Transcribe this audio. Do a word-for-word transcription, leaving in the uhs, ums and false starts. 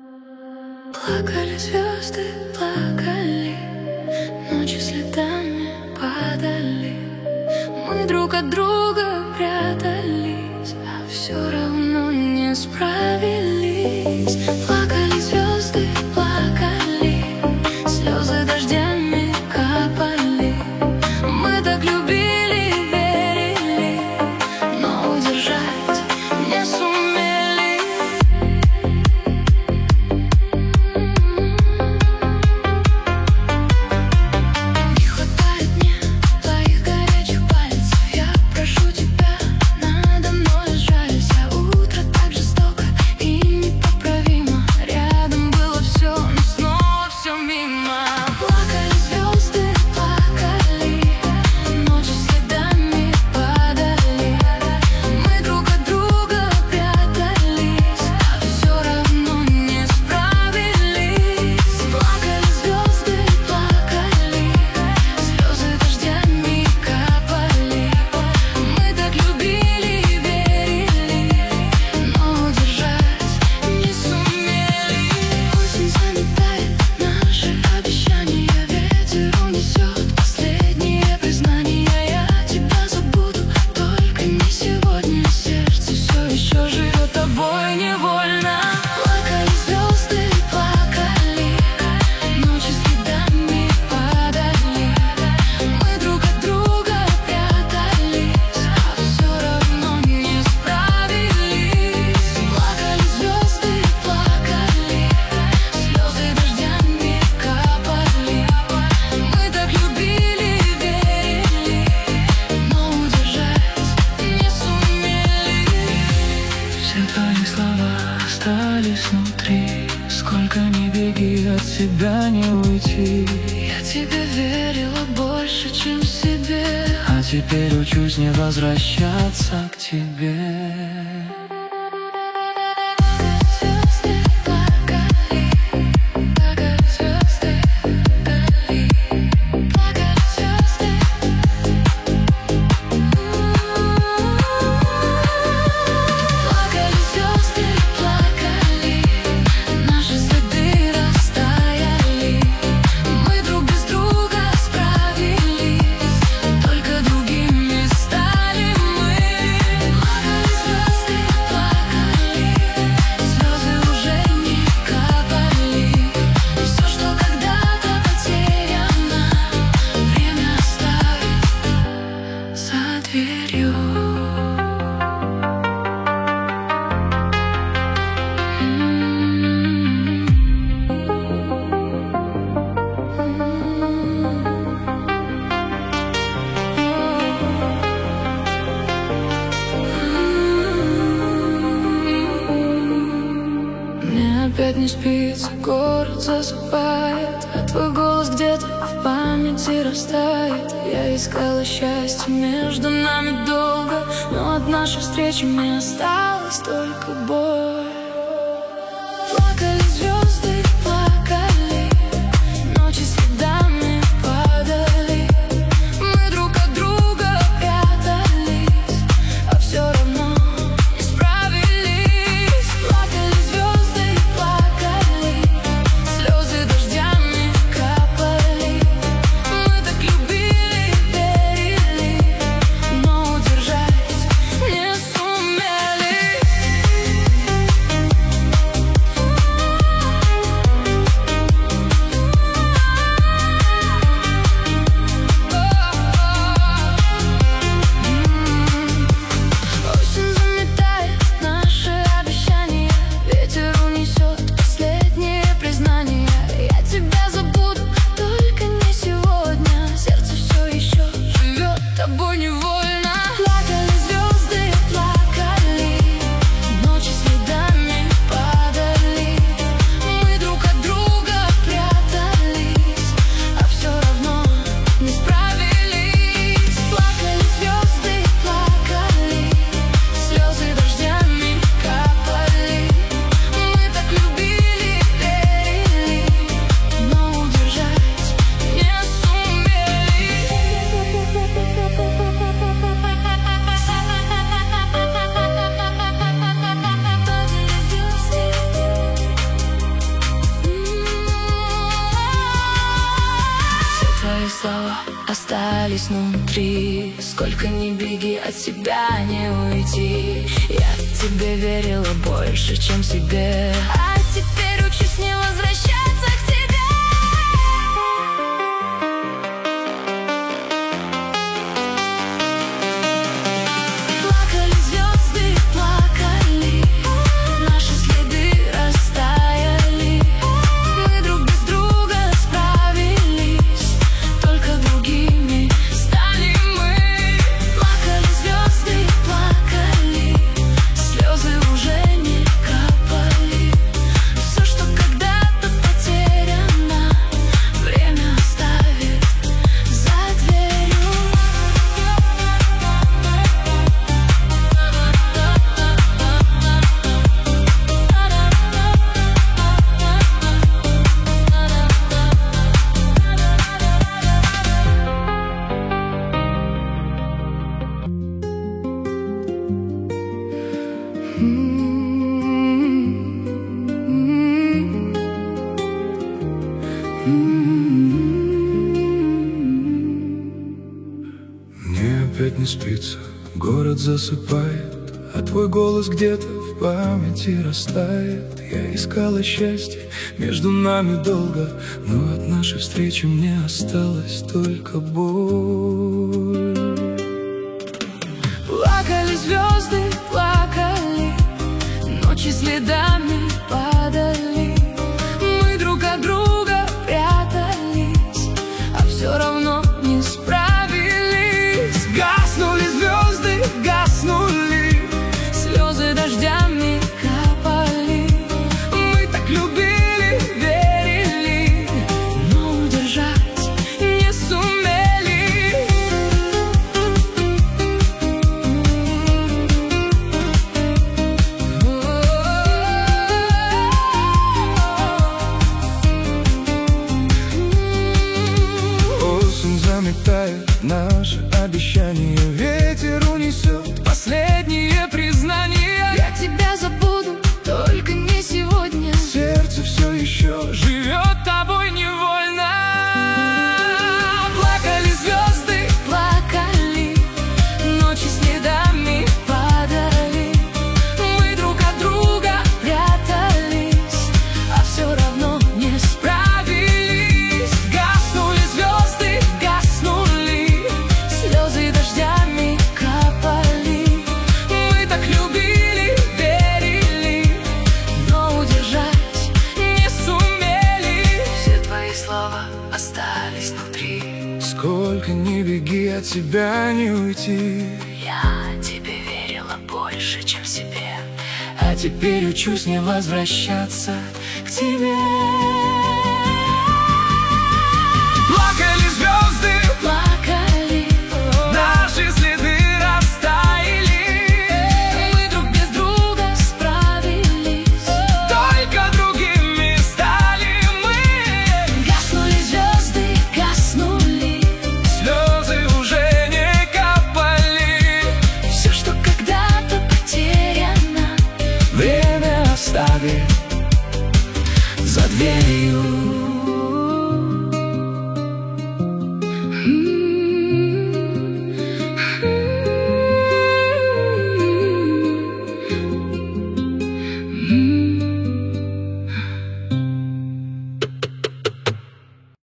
Плакали звезды, плакали, ночи следами падали. Мы друг от друга прятались, а все равно не справились. Плакали звезды, плакали, слезы дождями капали. Мы так любили, верили, но удержать не сумели. Не хватает мне твоих горячих пальцев. Я прошу тебя, надо мной сжалься. Утро так жестоко и непоправимо. Рядом было все, но снова все мимо. Плакали звезды, плакали, ночи следами падали. Мы друг от друга прятались, а все равно не справились. Плакали звезды, плакали, слезы дождями капали. Мы так любили, верили, но удержать не сумели. Осень заметает наши обещания, ветер унесет последние признания. Я тебя забуду, только не сегодня. Сердце все еще живет тобой невольно. Плакали звезды, плакали, ночи следами падали. Мы друг от друга прятались, а все равно не справились. Плакали звезды, плакали, слезы дождями капали. Мы так любили, верили, но удержать не сумели. Все твои слова остались внутри. Сколько ни беги, от себя не уйти. Я тебе верила больше, чем себе, а теперь учусь не возвращаться к тебе. Звезды плакали, плакали звезды, плакали, плакали звезды. Плакали звезды, плакали, наши следы растаяли. Мы друг без друга справились, только другими стали мы. Плакали звезды, плакали, слезы уже не капали. Все, что когда-то потеряно, время оставит за дверью. Мне опять не спится, город засыпает, а твой голос где-то в памяти растает. Я искала счастье между нами долго, но от нашей встречи мне осталась только боль. Плакали звезды, плакали, ночи следами падали. Мы друг от друга прятались, а все равно не справились. Плакали звезды, плакали, слезы дождями капали. Мы так любили, верили, но удержать не сумели. остались внутри. Сколько ни беги, от себя не уйти. Я тебе верила больше, чем себе, а теперь учусь не возвращаться к тебе. Плакали звезды, плакали, наши следы растаяли. Мы друг без друга справились, только другими стали мы. Плакали звезды, плакали, слезы уже не капали. Все, что когда-то потеряно, время оставит за дверью. Мне опять не спится, город засыпает, а твой голос где-то в памяти растает. Я искала счастье между нами долго, но от нашей встречи мне осталась только боль. Плакали звезды, плакали, ночи следами падали. Мы друг от друга прятались, а все равно не справились. Гаснули звезды, гаснули, слезы дождями капали. Мы так любили, верили, но удержать не сумели. Осень заметает наши обещания, ветер унесет Последнее признание. Я тебя забуду, только не сегодня. сердце все еще Живет тобой невольно. Плакали звезды, плакали, ночи следами падали. Мы друг от друга прятались, а все равно не справились. Гаснули звезды, гаснули, слезы дождями капали. Мы так любили, верили, но удержать не сумели. Все твои слова остались внутри. сколько ни беги, от тебя не уйти. Я тебе верила больше, чем себе, а теперь учусь не возвращаться к тебе. Плакали звезды, Плакали, наши следы растаяли. мы друг без друга справились, Только другими стали мы. гаснули звезды, гаснули, Слезы уже не капали. все, что когда-то потеряно, Время оставит за дверью.